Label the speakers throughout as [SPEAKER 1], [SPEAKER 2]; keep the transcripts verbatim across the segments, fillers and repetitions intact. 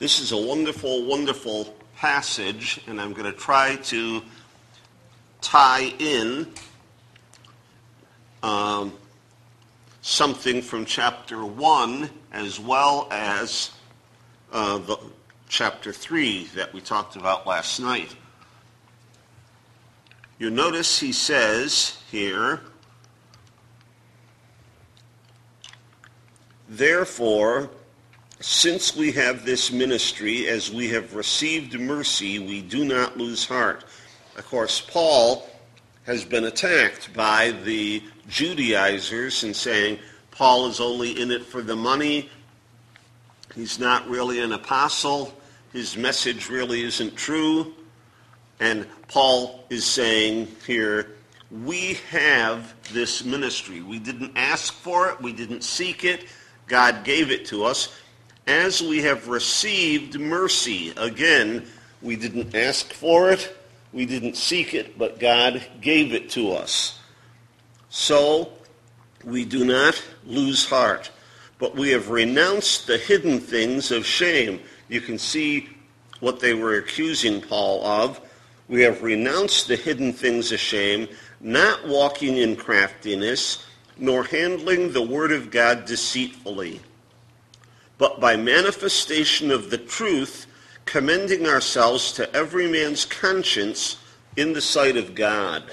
[SPEAKER 1] This is a wonderful, wonderful passage, and I'm going to try to tie in um, something from chapter one as well as uh, the chapter three that we talked about last night. You notice he says here, therefore, since we have this ministry, as we have received mercy, we do not lose heart. Of course, Paul has been attacked by the Judaizers and saying Paul is only in it for the money. He's not really an apostle. His message really isn't true. And Paul is saying here, we have this ministry. We didn't ask for it. We didn't seek it. God gave it to us. As we have received mercy, again, we didn't ask for it, we didn't seek it, but God gave it to us. So, we do not lose heart, but we have renounced the hidden things of shame. You can see what they were accusing Paul of. We have renounced the hidden things of shame, not walking in craftiness, nor handling the word of God deceitfully, but by manifestation of the truth, commending ourselves to every man's conscience in the sight of God.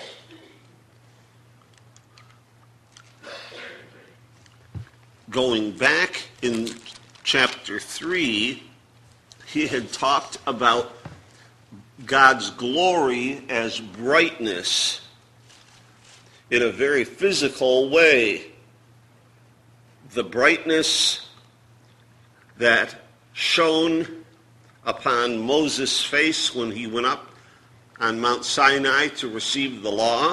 [SPEAKER 1] Going back in chapter three, he had talked about God's glory as brightness in a very physical way. The brightness that shone upon Moses' face when he went up on Mount Sinai to receive the law.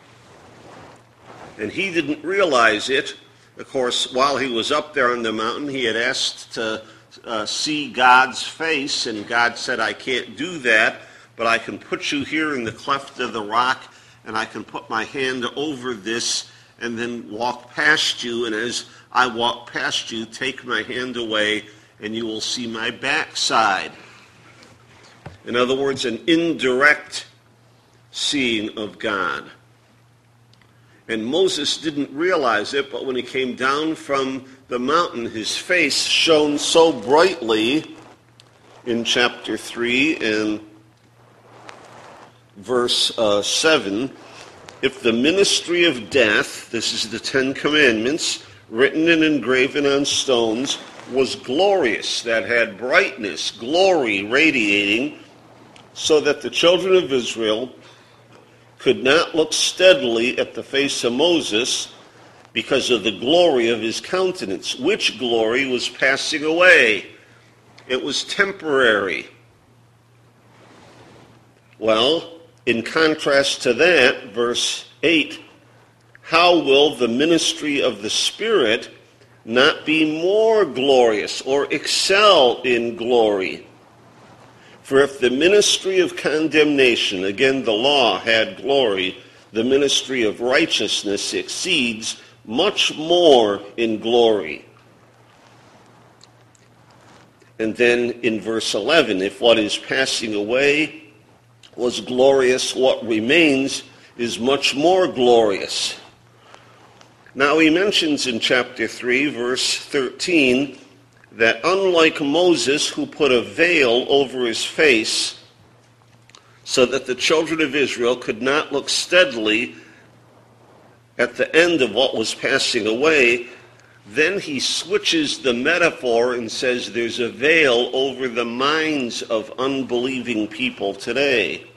[SPEAKER 1] And he didn't realize it. Of course, while he was up there on the mountain, he had asked to uh, see God's face, and God said, I can't do that, but I can put you here in the cleft of the rock, and I can put my hand over this and then walk past you, and as I walk past you, take my hand away, and you will see my backside. In other words, an indirect seeing of God. And Moses didn't realize it, but when he came down from the mountain, his face shone so brightly in chapter three and verse uh, seven, if the ministry of death, this is the Ten Commandments, written and engraven on stones, was glorious, that had brightness, glory radiating, so that the children of Israel could not look steadily at the face of Moses because of the glory of his countenance, which glory was passing away. It was temporary. Well, in contrast to that, verse eight, how will the ministry of the Spirit not be more glorious or excel in glory? For if the ministry of condemnation, again the law had glory, the ministry of righteousness exceeds much more in glory. And then in verse eleven, if what is passing away was glorious, what remains is much more glorious. Now he mentions in chapter three, verse thirteen, that unlike Moses, who put a veil over his face so that the children of Israel could not look steadily at the end of what was passing away, then he switches the metaphor and says there's a veil over the minds of unbelieving people today.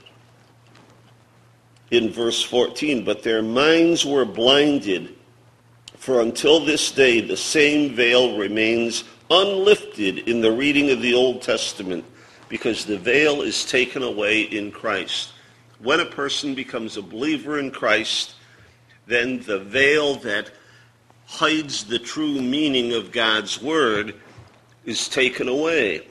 [SPEAKER 1] In verse fourteen, but their minds were blinded, for until this day the same veil remains unlifted in the reading of the Old Testament, because the veil is taken away in Christ. When a person becomes a believer in Christ, then the veil that hides the true meaning of God's word is taken away.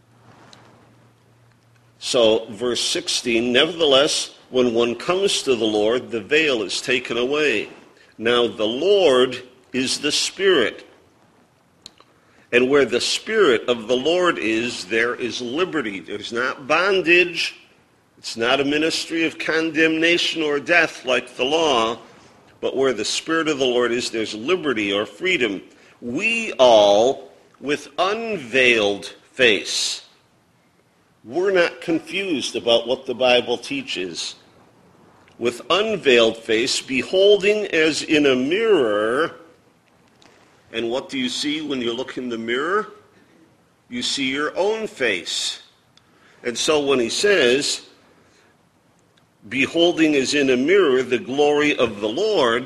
[SPEAKER 1] So, verse sixteen, nevertheless, when one comes to the Lord, the veil is taken away. Now the Lord is the Spirit. And where the Spirit of the Lord is, there is liberty. There's not bondage. It's not a ministry of condemnation or death like the law. But where the Spirit of the Lord is, there's liberty or freedom. We all, with unveiled face, we're not confused about what the Bible teaches. With unveiled face, beholding as in a mirror. And what do you see when you look in the mirror? You see your own face. And so when he says, beholding as in a mirror the glory of the Lord,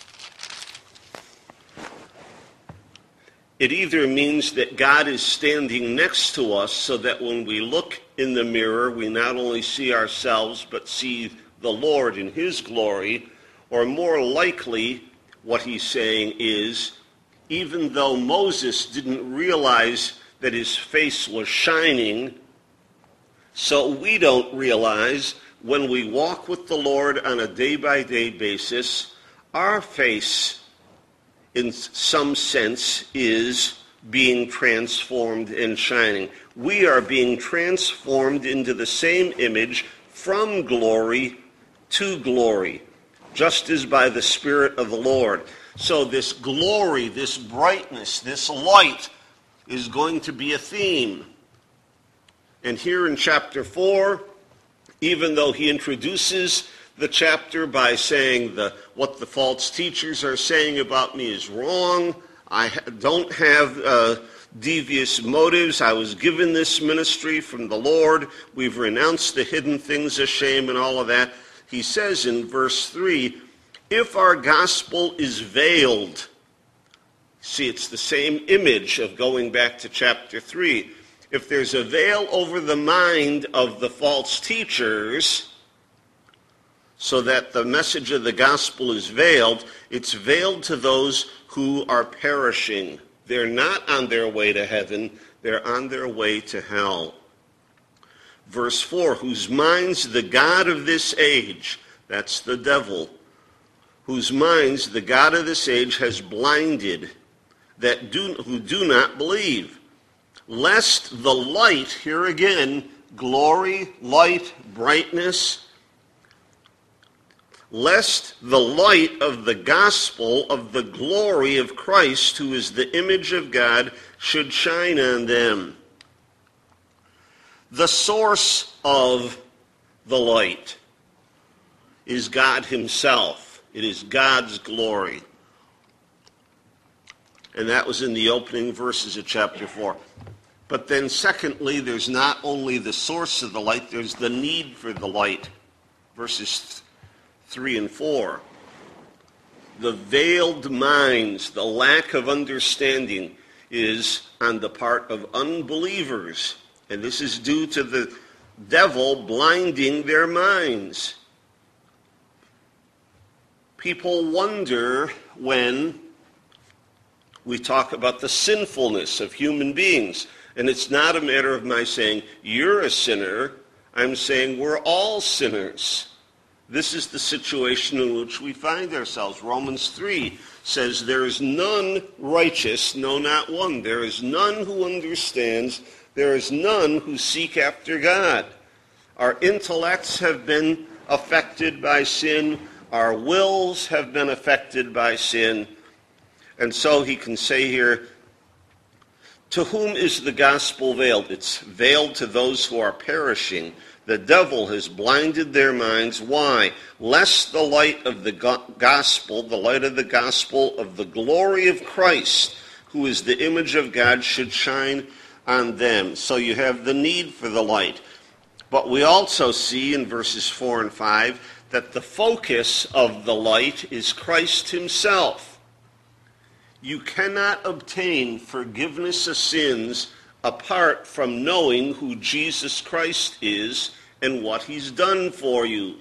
[SPEAKER 1] it either means that God is standing next to us so that when we look in the mirror, we not only see ourselves, but see the Lord in his glory, or more likely, what he's saying is, even though Moses didn't realize that his face was shining, so we don't realize when we walk with the Lord on a day-by-day basis, our face, in some sense, is being transformed and shining. We are being transformed into the same image from glory to glory, just as by the Spirit of the Lord. So this glory, this brightness, this light is going to be a theme. And here in chapter four, even though he introduces the chapter by saying the, what the false teachers are saying about me is wrong, I ha- don't have uh, devious motives, I was given this ministry from the Lord, we've renounced the hidden things of shame and all of that, he says in verse three, if our gospel is veiled, see, it's the same image of going back to chapter three. If there's a veil over the mind of the false teachers, so that the message of the gospel is veiled, it's veiled to those who are perishing. They're not on their way to heaven, they're on their way to hell. Verse four, whose minds the God of this age, that's the devil, whose minds the God of this age has blinded, that do, who do not believe, lest the light, here again, glory, light, brightness, lest the light of the gospel of the glory of Christ, who is the image of God, should shine on them. The source of the light is God himself. It is God's glory. And that was in the opening verses of chapter four. But then secondly, there's not only the source of the light, there's the need for the light. Verses three and four. The veiled minds, the lack of understanding is on the part of unbelievers. And this is due to the devil blinding their minds. People wonder when we talk about the sinfulness of human beings. And it's not a matter of my saying, you're a sinner. I'm saying we're all sinners. This is the situation in which we find ourselves. Romans three says, there is none righteous, no, not one. There is none who understands. There is none who seek after God. Our intellects have been affected by sin. Our wills have been affected by sin. And so he can say here, to whom is the gospel veiled? It's veiled to those who are perishing. The devil has blinded their minds. Why? Lest the light of the gospel, the light of the gospel of the glory of Christ, who is the image of God, should shine on them. So you have the need for the light. But we also see in verses four and five that the focus of the light is Christ himself. You cannot obtain forgiveness of sins apart from knowing who Jesus Christ is and what he's done for you.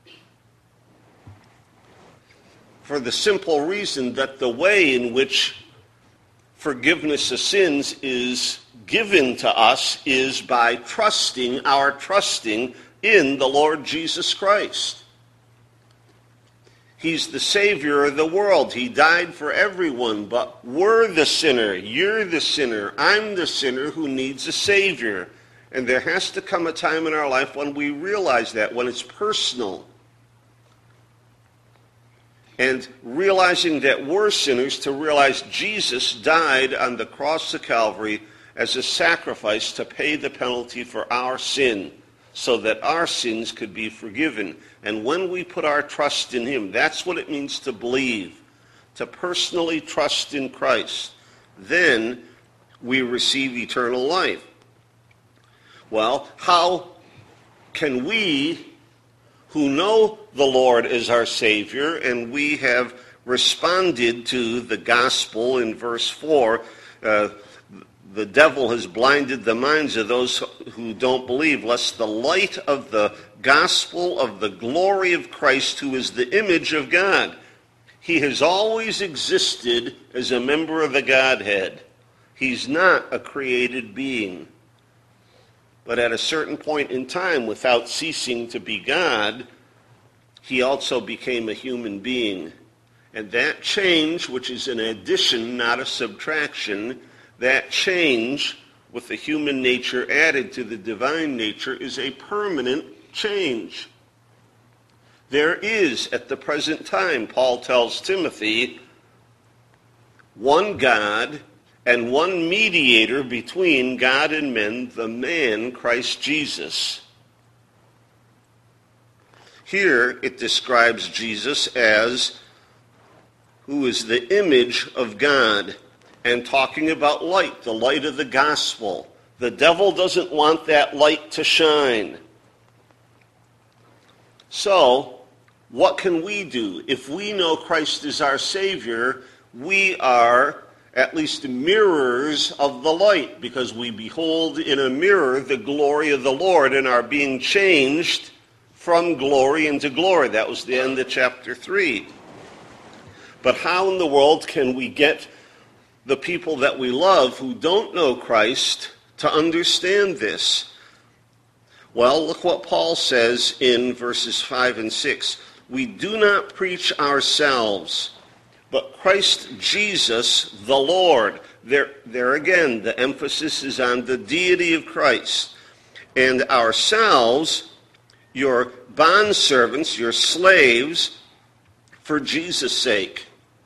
[SPEAKER 1] For the simple reason that the way in which forgiveness of sins is given to us is by trusting, our trusting in the Lord Jesus Christ. He's the Savior of the world. He died for everyone, but we're the sinner. You're the sinner. I'm the sinner who needs a Savior. And there has to come a time in our life when we realize that, when it's personal. And realizing that we're sinners, to realize Jesus died on the cross of Calvary as a sacrifice to pay the penalty for our sin, so that our sins could be forgiven. And when we put our trust in him, that's what it means to believe, to personally trust in Christ. Then we receive eternal life. Well, how can we, who know the Lord as our Savior, and we have responded to the gospel in verse four, uh, the devil has blinded the minds of those who don't believe, lest the light of the gospel of the glory of Christ, who is the image of God. He has always existed as a member of the Godhead. He's not a created being. But at a certain point in time, without ceasing to be God, he also became a human being. And that change, which is an addition, not a subtraction, that change with the human nature added to the divine nature is a permanent change. There is, at the present time, Paul tells Timothy, one God and one mediator between God and men, the man Christ Jesus. Here it describes Jesus as who is the image of God, and talking about light, the light of the gospel. The devil doesn't want that light to shine. So, what can we do? If we know Christ is our Savior, we are at least mirrors of the light, because we behold in a mirror the glory of the Lord and are being changed from glory into glory. That was the end of chapter three. But how in the world can we get the people that we love who don't know Christ to understand this? Well, look what Paul says in verses five and six. We do not preach ourselves, but Christ Jesus the Lord. There, there again, the emphasis is on the deity of Christ. And ourselves, your bondservants, your slaves, for Jesus' sake.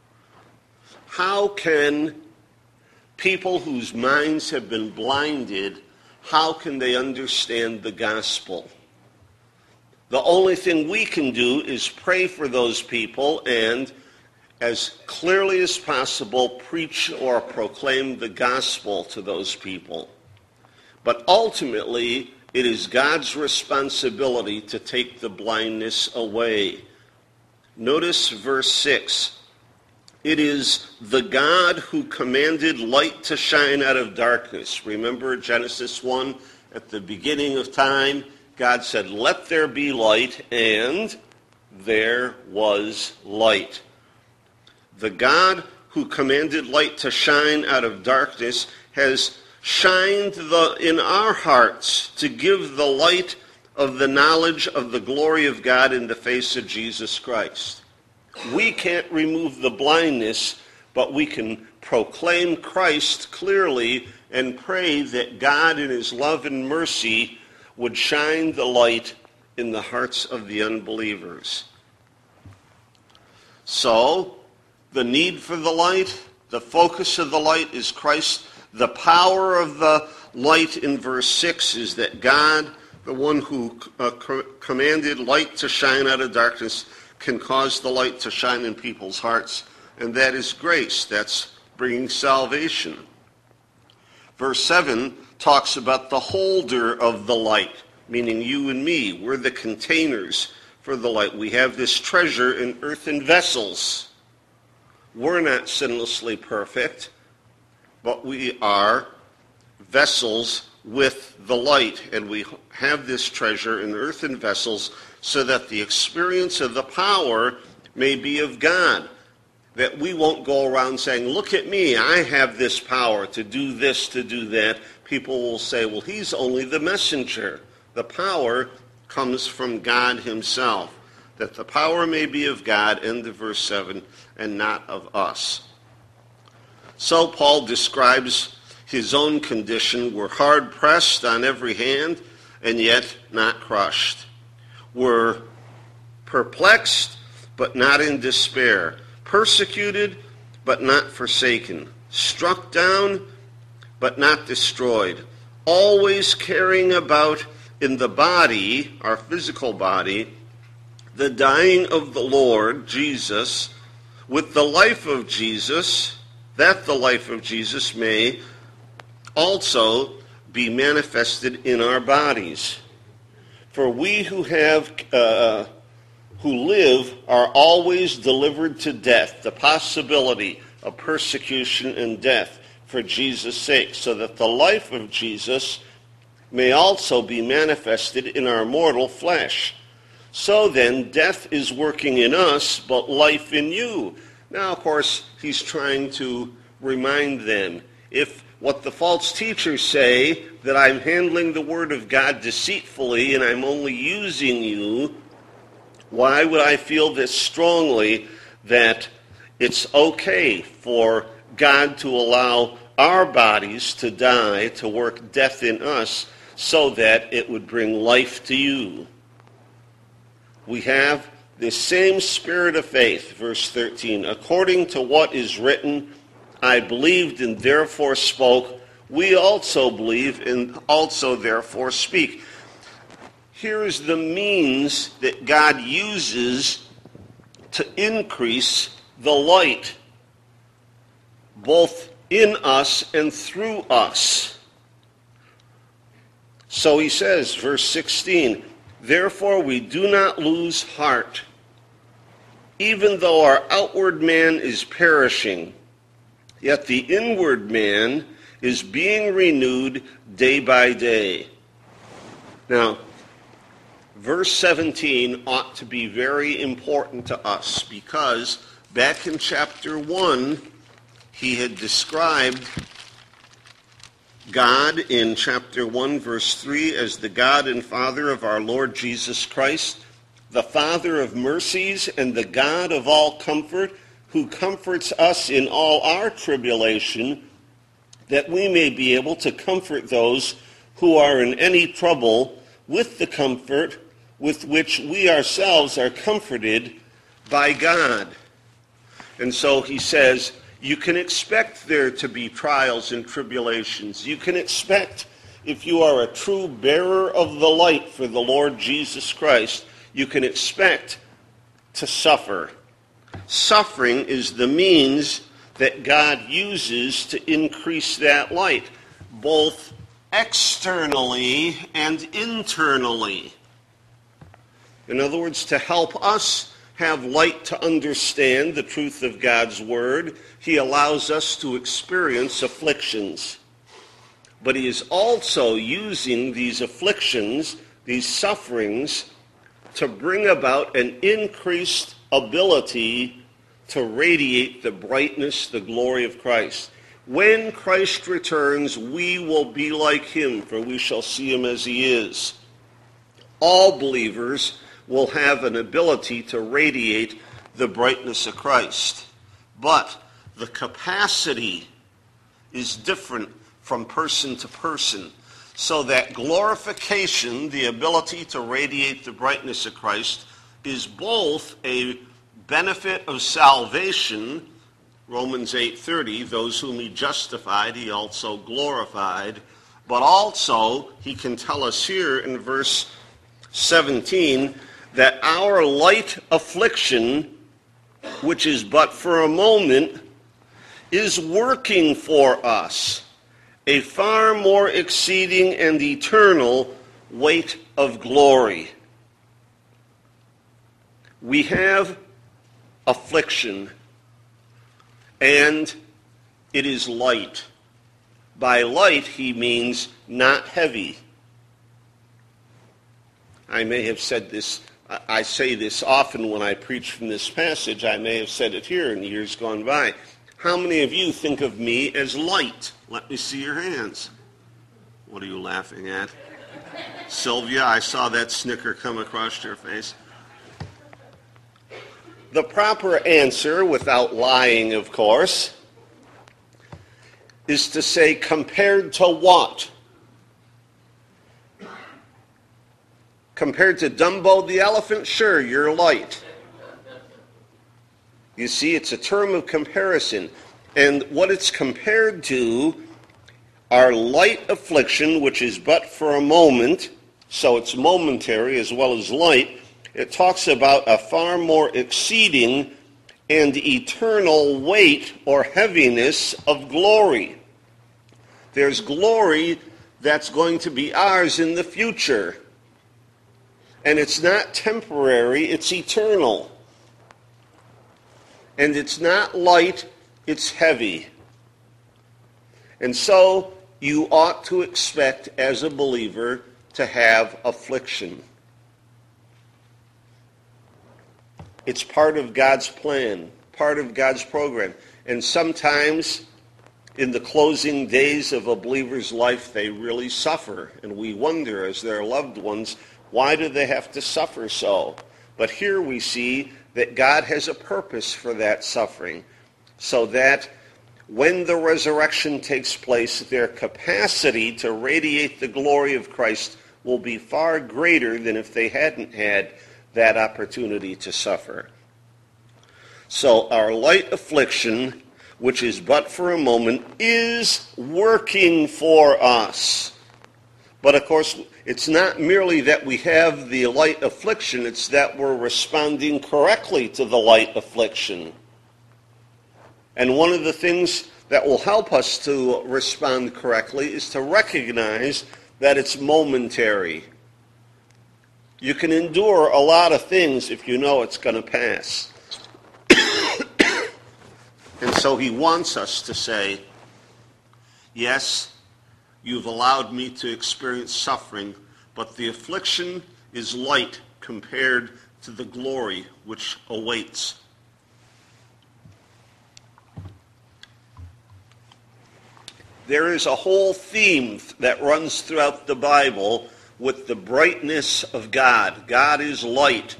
[SPEAKER 1] How can people whose minds have been blinded, how can they understand the gospel? The only thing we can do is pray for those people and, as clearly as possible, preach or proclaim the gospel to those people. But ultimately, it is God's responsibility to take the blindness away. Notice verse six. It is the God who commanded light to shine out of darkness. Remember Genesis one, at the beginning of time, God said, let there be light, and there was light. The God who commanded light to shine out of darkness has shined the, in our hearts to give the light of the knowledge of the glory of God in the face of Jesus Christ. We can't remove the blindness, but we can proclaim Christ clearly and pray that God in his love and mercy would shine the light in the hearts of the unbelievers. So, the need for the light, the focus of the light is Christ. The power of the light in verse six is that God, the one who uh, co- commanded light to shine out of darkness, can cause the light to shine in people's hearts, and that is grace. That's bringing salvation. Verse seven talks about the holder of the light, meaning you and me. We're the containers for the light. We have this treasure in earthen vessels. We're not sinlessly perfect, but we are vessels with the light, and we have this treasure in earthen vessels so that the experience of the power may be of God. That we won't go around saying, look at me, I have this power to do this, to do that. People will say, well, he's only the messenger. The power comes from God himself. that the power may be of God, end of verse seven, and not of us. So Paul describes his own condition. We're hard pressed on every hand, and yet not crushed. We're perplexed, but not in despair. Persecuted, but not forsaken. Struck down, but not destroyed. Always carrying about in the body, our physical body, the dying of the Lord, Jesus, with the life of Jesus, that the life of Jesus may also be manifested in our bodies. For we who have, uh, who live are always delivered to death, the possibility of persecution and death for Jesus' sake, so that the life of Jesus may also be manifested in our mortal flesh. So then, death is working in us, but life in you. Now, of course, he's trying to remind them, if what the false teachers say, that I'm handling the word of God deceitfully and I'm only using you, why would I feel this strongly that it's okay for God to allow our bodies to die, to work death in us, so that it would bring life to you? We have this same spirit of faith, verse thirteen. According to what is written, I believed and therefore spoke. We also believe and also therefore speak. Here is the means that God uses to increase the light, both in us and through us. So he says, verse sixteen, therefore we do not lose heart, even though our outward man is perishing, yet the inward man is being renewed day by day. Now, verse seventeen ought to be very important to us, because back in chapter one, he had described God in chapter one, verse three, as the God and Father of our Lord Jesus Christ, the Father of mercies and the God of all comfort, who comforts us in all our tribulation, that we may be able to comfort those who are in any trouble with the comfort with which we ourselves are comforted by God. And so he says, you can expect there to be trials and tribulations. You can expect, if you are a true bearer of the light for the Lord Jesus Christ, you can expect to suffer. Suffering is the means that God uses to increase that light, both externally and internally. In other words, to help us have light to understand the truth of God's word, he allows us to experience afflictions. But he is also using these afflictions, these sufferings, to bring about an increased ability to radiate the brightness, the glory of Christ. When Christ returns, we will be like him, for we shall see him as he is. All believers will have an ability to radiate the brightness of Christ. But the capacity is different from person to person. So that glorification, the ability to radiate the brightness of Christ, is both a benefit of salvation, Romans eight thirty, those whom he justified, he also glorified. But also, he can tell us here in verse seventeen, that our light affliction, which is but for a moment, is working for us a far more exceeding and eternal weight of glory. We have affliction, and it is light. By light, he means not heavy. I may have said this, I say this often when I preach from this passage. I may have said it here in years gone by. How many of you think of me as light? Let me see your hands. What are you laughing at? Sylvia, I saw that snicker come across your face. The proper answer, without lying, of course, is to say, compared to what? Compared to Dumbo the elephant? Sure, you're light. You see, it's a term of comparison. And what it's compared to are light affliction, which is but for a moment, so it's momentary as well as light. It talks about a far more exceeding and eternal weight or heaviness of glory. There's glory that's going to be ours in the future. And it's not temporary, it's eternal. And it's not light, it's heavy. And so you ought to expect as a believer to have affliction. It's part of God's plan, part of God's program. And sometimes in the closing days of a believer's life, they really suffer. And we wonder, as their loved ones, why do they have to suffer so? But here we see that God has a purpose for that suffering, so that when the resurrection takes place, their capacity to radiate the glory of Christ will be far greater than if they hadn't had that opportunity to suffer. So our light affliction, which is but for a moment, is working for us. But of course, it's not merely that we have the light affliction, it's that we're responding correctly to the light affliction. And one of the things that will help us to respond correctly is to recognize that it's momentary. You can endure a lot of things if you know it's going to pass. And so he wants us to say, yes, you've allowed me to experience suffering, but the affliction is light compared to the glory which awaits. There is a whole theme that runs throughout the Bible with the brightness of God. God is light,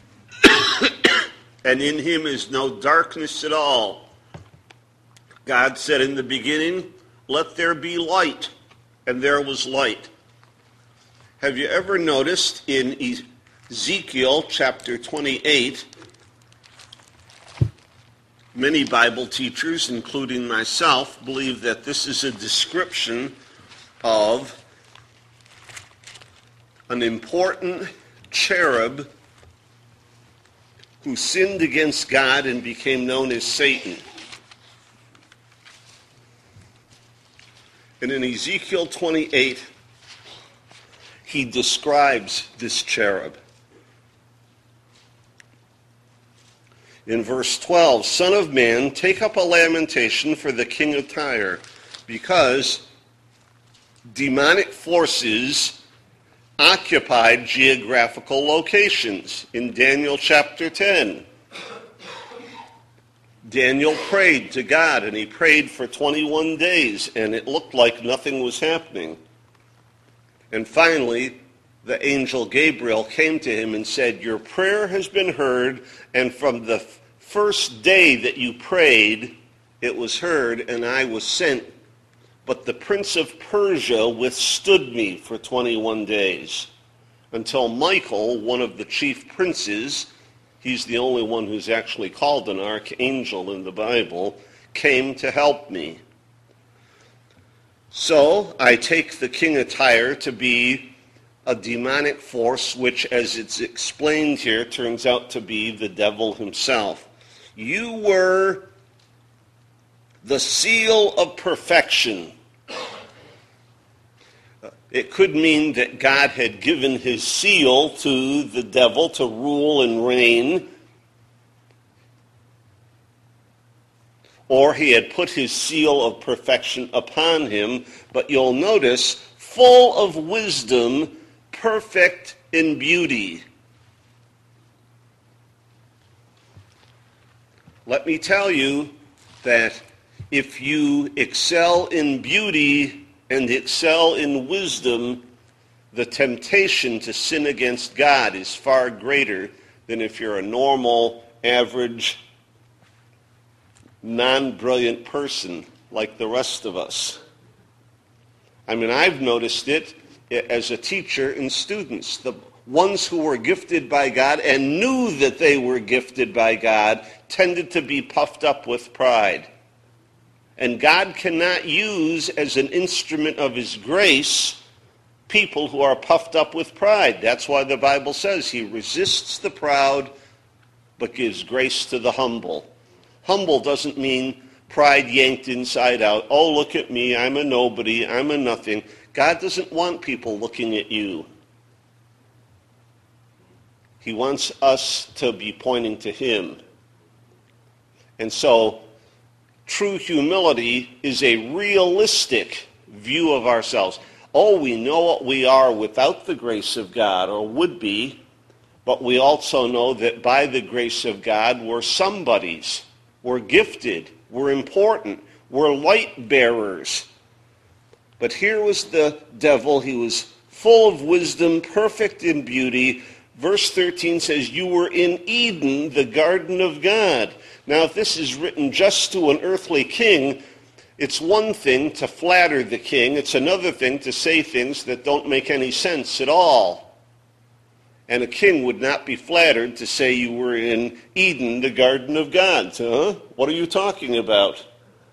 [SPEAKER 1] and in him is no darkness at all. God said in the beginning, "Let there be light," and there was light. Have you ever noticed in Ezekiel chapter twenty-eight, many Bible teachers, including myself, believe that this is a description of an important cherub who sinned against God and became known as Satan. And in Ezekiel twenty-eight, he describes this cherub. In verse twelve, "Son of man, take up a lamentation for the king of Tyre, because demonic forces occupied geographical locations." In Daniel chapter ten, Daniel prayed to God, and he prayed for twenty-one days, and it looked like nothing was happening. And finally, the angel Gabriel came to him and said, "Your prayer has been heard, and from the first day that you prayed, it was heard, and I was sent. But the prince of Persia withstood me for twenty-one days, until Michael, one of the chief princes," he's the only one who's actually called an archangel in the Bible, "came to help me. So I take the king of Tyre to be a demonic force, which, as it's explained here, turns out to be the devil himself. You were the seal of perfection." It could mean that God had given his seal to the devil to rule and reign, or he had put his seal of perfection upon him. But you'll notice, full of wisdom, perfect in beauty. Let me tell you that if you excel in beauty and excel in wisdom, the temptation to sin against God is far greater than if you're a normal, average, non-brilliant person like the rest of us. I mean, I've noticed it as a teacher and students. The ones who were gifted by God and knew that they were gifted by God tended to be puffed up with pride. And God cannot use as an instrument of his grace people who are puffed up with pride. That's why the Bible says he resists the proud but gives grace to the humble. Humble doesn't mean pride yanked inside out. Oh, look at me, I'm a nobody, I'm a nothing. God doesn't want people looking at you. He wants us to be pointing to him. And so, true humility is a realistic view of ourselves. Oh, we know what we are without the grace of God, or would be, but we also know that by the grace of God, we're somebodies. We're gifted. We're important. We're light bearers. But here was the devil. He was full of wisdom, perfect in beauty. Verse thirteen says, you were in Eden, the garden of God. Now, if this is written just to an earthly king, it's one thing to flatter the king. It's another thing to say things that don't make any sense at all. And a king would not be flattered to say you were in Eden, the garden of God. Huh? What are you talking about?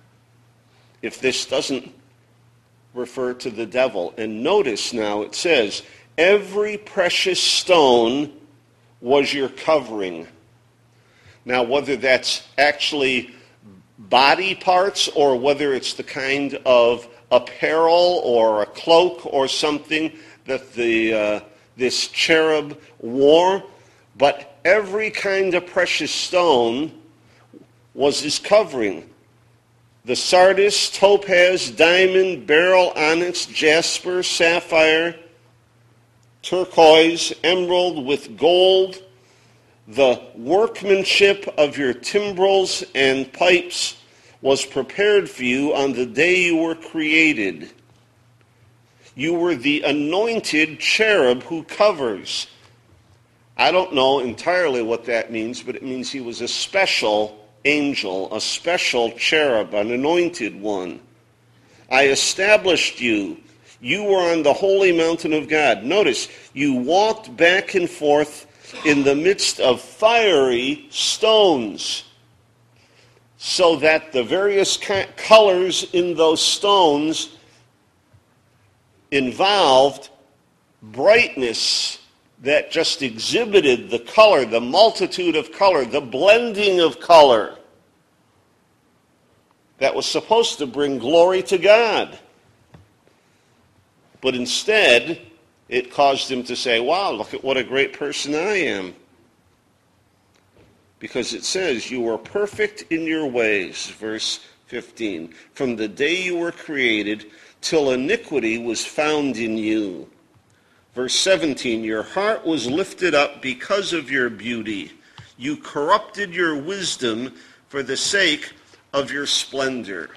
[SPEAKER 1] If this doesn't refer to the devil. And notice now it says, every precious stone was your covering. Now, whether that's actually body parts or whether it's the kind of apparel or a cloak or something that the uh, this cherub wore, but every kind of precious stone was his covering. The sardius, topaz, diamond, beryl, onyx, jasper, sapphire, turquoise, emerald with gold, the workmanship of your timbrels and pipes was prepared for you on the day you were created. You were the anointed cherub who covers. I don't know entirely what that means, but it means he was a special angel, a special cherub, an anointed one. I established you. You were on the holy mountain of God. Notice, you walked back and forth in the midst of fiery stones, so that the various colors in those stones involved brightness that just exhibited the color, the multitude of color, the blending of color that was supposed to bring glory to God. But instead, it caused him to say, wow, look at what a great person I am. Because it says, you were perfect in your ways, verse fifteen, from the day you were created till iniquity was found in you. Verse seventeen, your heart was lifted up because of your beauty. You corrupted your wisdom for the sake of your splendor.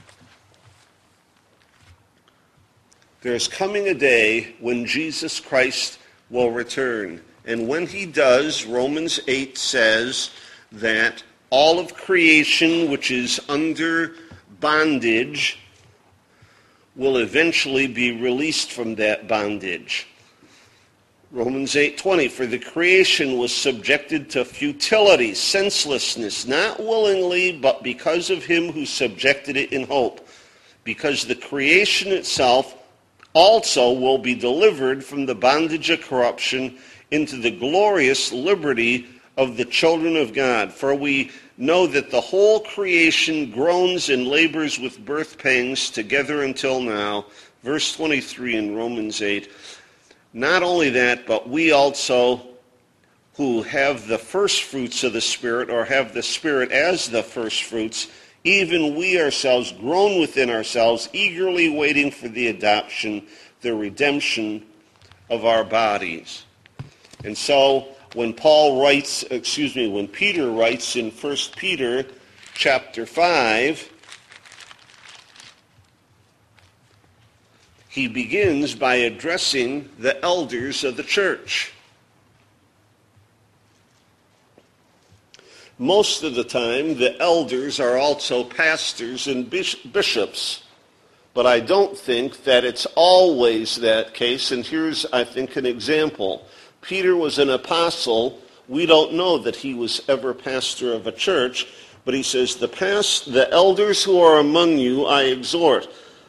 [SPEAKER 1] There's coming a day when Jesus Christ will return. And when he does, Romans eight says that all of creation which is under bondage will eventually be released from that bondage. Romans eight twenty, for the creation was subjected to futility, senselessness, not willingly, but because of him who subjected it in hope. Because the creation itself also will be delivered from the bondage of corruption into the glorious liberty of the children of God. For we know that the whole creation groans and labors with birth pangs together until now. Verse twenty-three in Romans eight. Not only that, but we also who have the first fruits of the Spirit, or have the Spirit as the first fruits, even we ourselves groan within ourselves, eagerly waiting for the adoption, the redemption of our bodies. And so when Paul writes, excuse me, when Peter writes in First Peter chapter five, he begins by addressing the elders of the church. Most of the time, the elders are also pastors and bishops. But I don't think that it's always that case. And here's, I think, an example. Peter was an apostle. We don't know that he was ever pastor of a church. But he says, the past, the elders who are among you I exhort.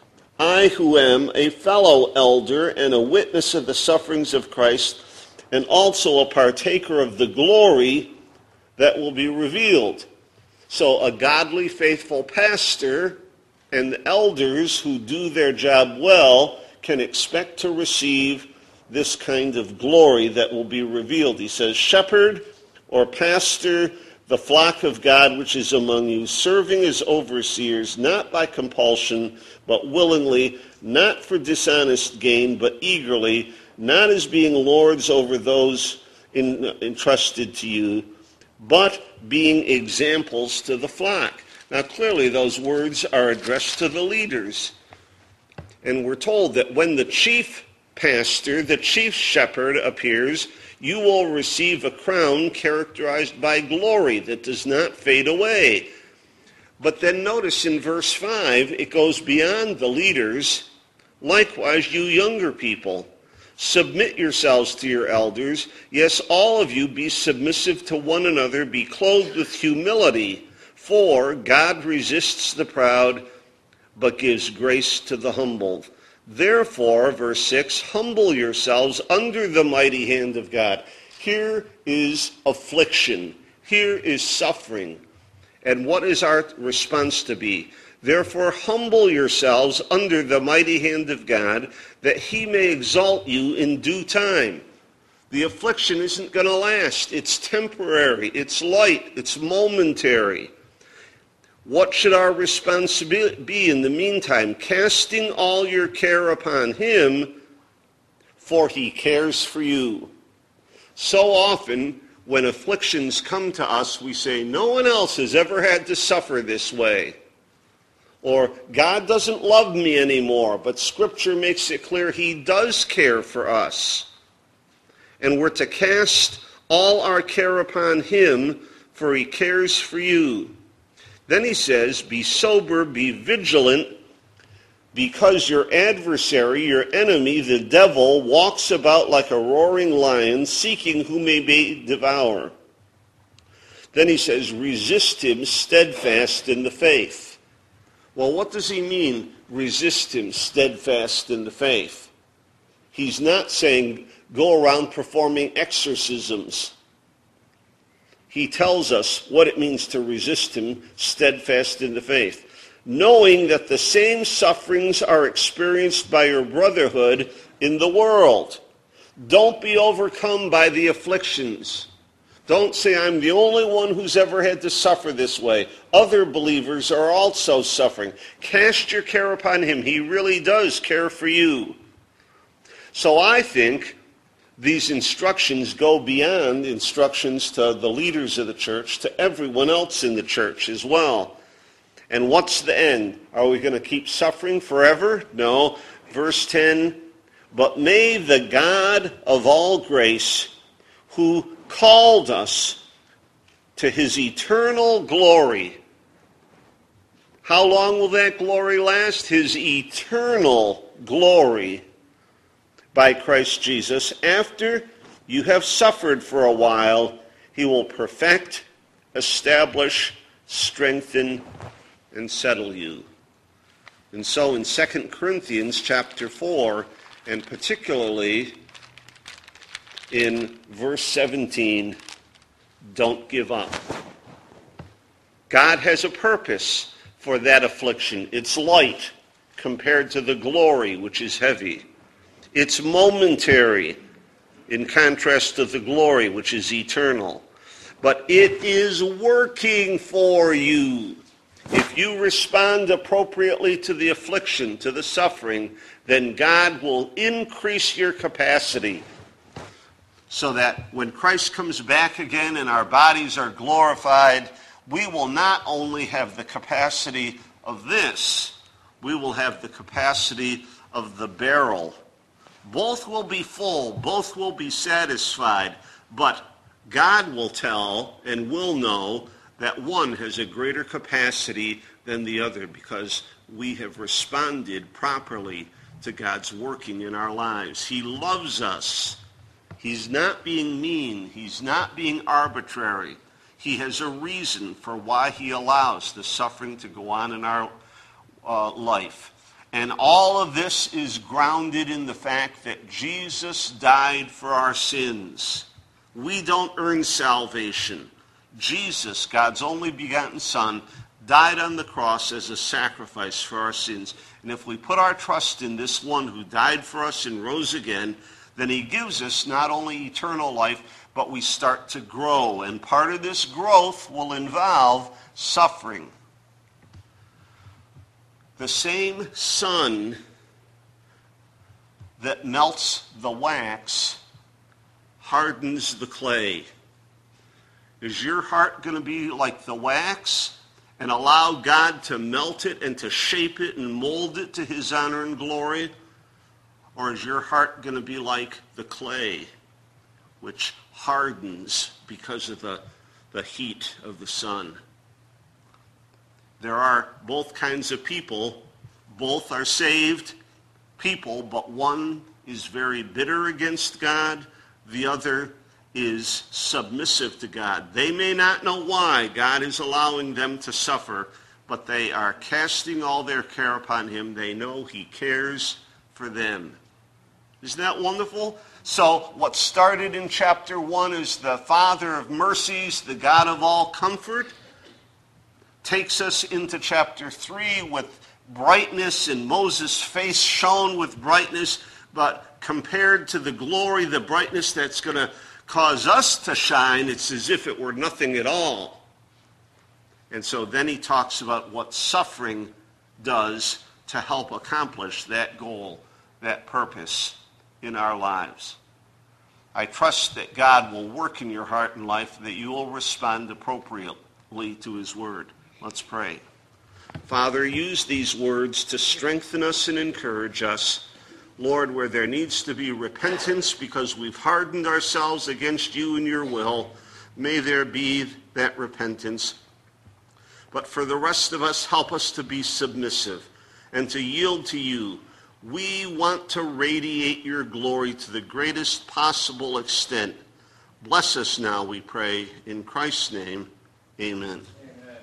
[SPEAKER 1] I who am a fellow elder and a witness of the sufferings of Christ, and also a partaker of the glory that will be revealed. So a godly, faithful pastor and elders who do their job well can expect to receive this kind of glory that will be revealed. He says, shepherd or pastor the flock of God which is among you, serving as overseers, not by compulsion, but willingly, not for dishonest gain, but eagerly, not as being lords over those in, entrusted to you, but being examples to the flock. Now, clearly, those words are addressed to the leaders. And we're told that when the chief pastor, the chief shepherd appears, you will receive a crown characterized by glory that does not fade away. But then notice in verse five, it goes beyond the leaders. Likewise, you younger people, submit yourselves to your elders. Yes, all of you be submissive to one another, be clothed with humility. For God resists the proud, but gives grace to the humble. Therefore, verse six, humble yourselves under the mighty hand of God. Here is affliction. Here is suffering. And what is our response to be? Therefore, humble yourselves under the mighty hand of God, that he may exalt you in due time. The affliction isn't going to last. It's temporary. It's light. It's momentary. What should our response be in the meantime? Casting all your care upon him, for he cares for you. So often, when afflictions come to us, we say, no one else has ever had to suffer this way. Or, God doesn't love me anymore, but Scripture makes it clear he does care for us. And we're to cast all our care upon him, for he cares for you. Then he says, be sober, be vigilant, because your adversary, your enemy, the devil, walks about like a roaring lion, seeking who may be devour. Then he says, resist him steadfast in the faith. Well, what does he mean, resist him steadfast in the faith? He's not saying go around performing exorcisms. He tells us what it means to resist him steadfast in the faith, knowing that the same sufferings are experienced by your brotherhood in the world. Don't be overcome by the afflictions. Don't say, I'm the only one who's ever had to suffer this way. Other believers are also suffering. Cast your care upon him. He really does care for you. So I think these instructions go beyond instructions to the leaders of the church, to everyone else in the church as well. And what's the end? Are we going to keep suffering forever? No. Verse ten, but may the God of all grace, who called us to his eternal glory. How long will that glory last? His eternal glory by Christ Jesus. After you have suffered for a while, he will perfect, establish, strengthen, and settle you. And so in Second Corinthians chapter four, and particularly in verse seventeen, don't give up. God has a purpose for that affliction. It's light compared to the glory, which is heavy. It's momentary in contrast to the glory, which is eternal. But it is working for you. If you respond appropriately to the affliction, to the suffering, then God will increase your capacity so that when Christ comes back again and our bodies are glorified, we will not only have the capacity of this, we will have the capacity of the barrel. Both will be full, both will be satisfied, but God will tell and will know that one has a greater capacity than the other because we have responded properly to God's working in our lives. He loves us. He's not being mean. He's not being arbitrary. He has a reason for why he allows the suffering to go on in our uh, life. And all of this is grounded in the fact that Jesus died for our sins. We don't earn salvation. Jesus, God's only begotten Son, died on the cross as a sacrifice for our sins. And if we put our trust in this one who died for us and rose again, then he gives us not only eternal life, but we start to grow. And part of this growth will involve suffering. The same sun that melts the wax hardens the clay. Is your heart going to be like the wax and allow God to melt it and to shape it and mold it to his honor and glory? Or is your heart going to be like the clay, which hardens because of the, the heat of the sun? There are both kinds of people. Both are saved people, but one is very bitter against God. The other is submissive to God. They may not know why God is allowing them to suffer, but they are casting all their care upon him. They know he cares for them. Isn't that wonderful? So what started in chapter one as the Father of mercies, the God of all comfort, takes us into chapter three with brightness, and Moses' face shone with brightness, but compared to the glory, the brightness that's going to cause us to shine, it's as if it were nothing at all. And so then he talks about what suffering does to help accomplish that goal, that purpose in our lives. I trust that God will work in your heart and life, that you will respond appropriately to his word. Let's pray. Father, use these words to strengthen us and encourage us. Lord, where there needs to be repentance because we've hardened ourselves against you and your will, may there be that repentance. But for the rest of us, help us to be submissive and to yield to you. We want to radiate your glory to the greatest possible extent. Bless us now, we pray. In Christ's name, amen. Amen.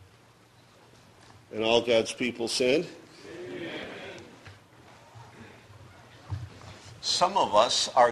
[SPEAKER 1] And all God's people said? Amen. Some of us are